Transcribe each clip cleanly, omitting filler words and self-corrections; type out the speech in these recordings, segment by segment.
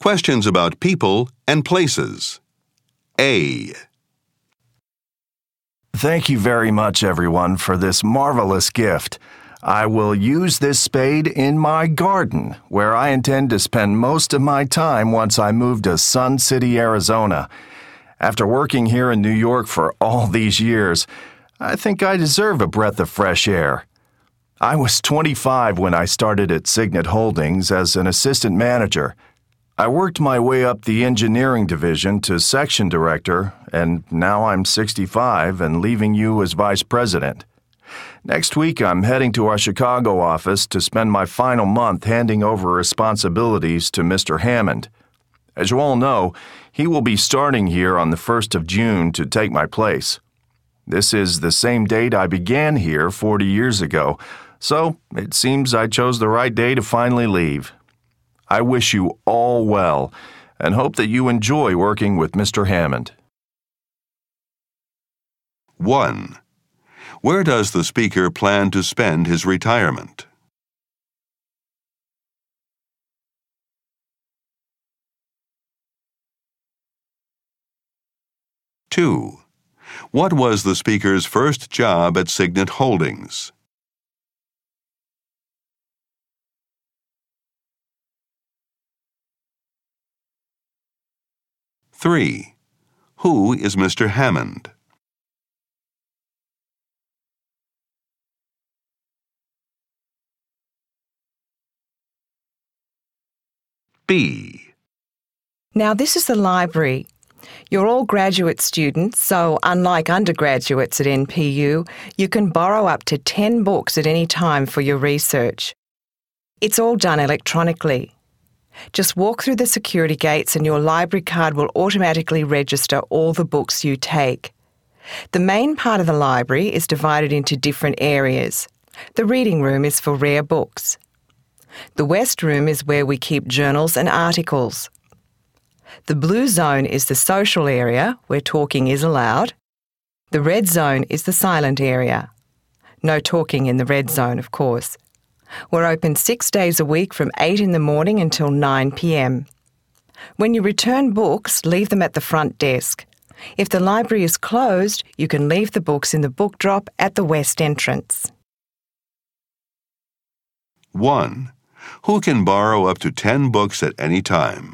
Questions about people and places. A. Thank you very much, everyone, for this marvelous gift. I will use this spade in my garden, where I intend to spend most of my time once I move to Sun City, Arizona. After working here in New York for all these years, I think I deserve a breath of fresh air. I was 25 when I started at Signet Holdings as an assistant manager. I worked my way up the engineering division to section director, and now I'm 65 and leaving you as vice president. Next week, I'm heading to our Chicago office to spend my final month handing over responsibilities to Mr. Hammond. As you all know, he will be starting here on the 1st of June to take my place. This is the same date I began here 40 years ago, so it seems I chose the right day to finally leave. I wish you all well and hope that you enjoy working with Mr. Hammond. 1. Where does the speaker plan to spend his retirement? 2. What was the speaker's first job at Signet Holdings? 3. Who is Mr. Hammond? B. Now this is the library. You're all graduate students, so unlike undergraduates at NPU, you can borrow up to 10 books at any time for your research. It's all done electronically. Just walk through the security gates and your library card will automatically register all the books you take. The main part of the library is divided into different areas. The reading room is for rare books. The West Room is where we keep journals and articles. The blue zone is the social area, where talking is allowed. The red zone is the silent area. No talking in the red zone, of course. We're open 6 days a week from 8 in the morning until 9 p.m. When you return books, leave them at the front desk. If the library is closed, you can leave the books in the book drop at the west entrance. 1. Who can borrow up to 10 books at any time?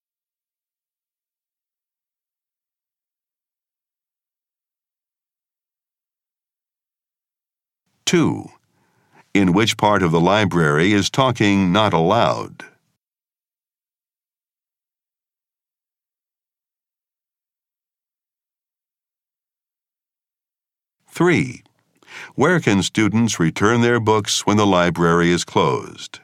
2. In which part of the library is talking not allowed? 3. Where can students return their books when the library is closed?